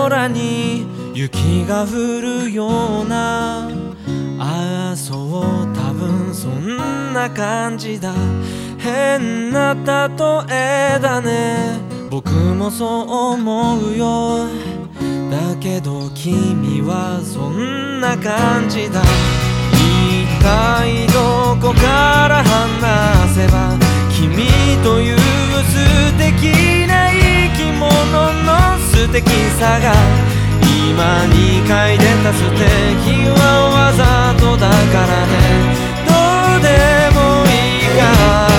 空に雪が降るような、ああそう多分そんな感じだ。変な例えだね、僕もそう思うよ。だけど君はそんな感じだ。一体どこから話せば君という素敵な生き物の素敵さが、今2回出た素敵はわざとだからね。どうでもいいか、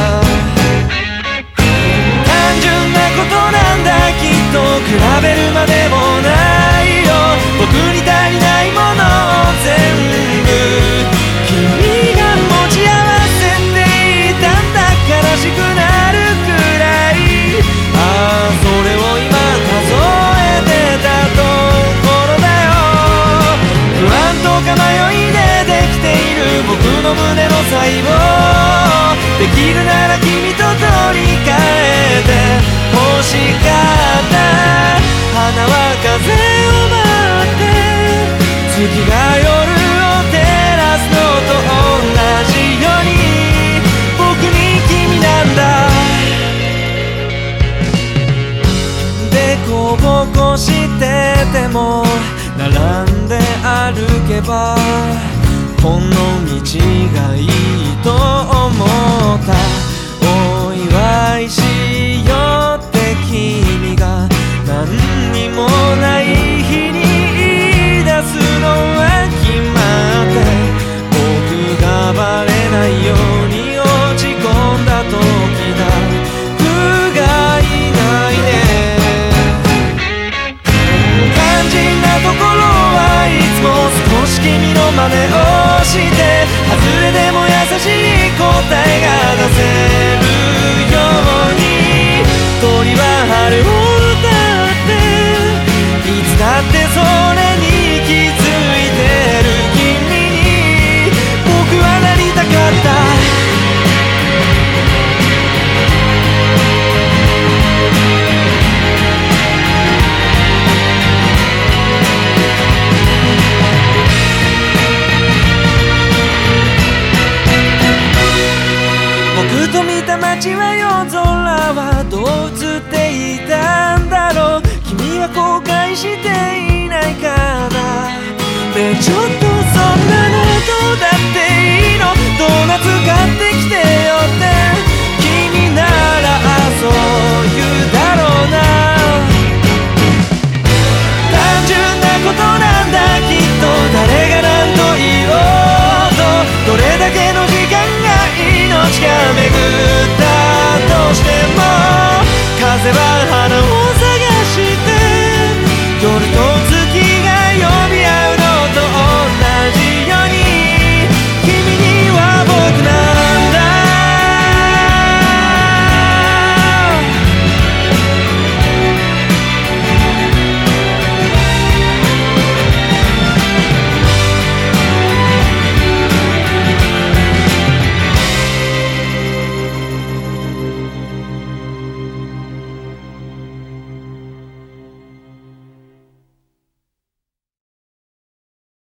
単純なことなんだ、きっと比べるまでもないよ。僕に足りないものを全部君が持ち合わせていたんだ。悲しくなるくらい、ああそれを今数えてたところだよ。不安とか迷いでできている僕の胸の細胞、できるなら君と取り替えて欲しかった。花は風を待って月が夜を照らすのと同じように、僕に君なんだ。でこぼこしてても並んで歩けばこの道がいいと思った。お祝いしようって君が何にもない日に言い出すのは決まって、僕がバレないように落ち込んだ時だ。不甲斐ないね、肝心なところはいつも少し君の真似をして、外れでも優しい答えが出せるように、鳥は春を歌っていつだってそれに気づいてる君に僕はなりたかった。僕と見た街は夜空はどう映っていたんだろう。君は後悔していないかな。ねえちょっとそんなの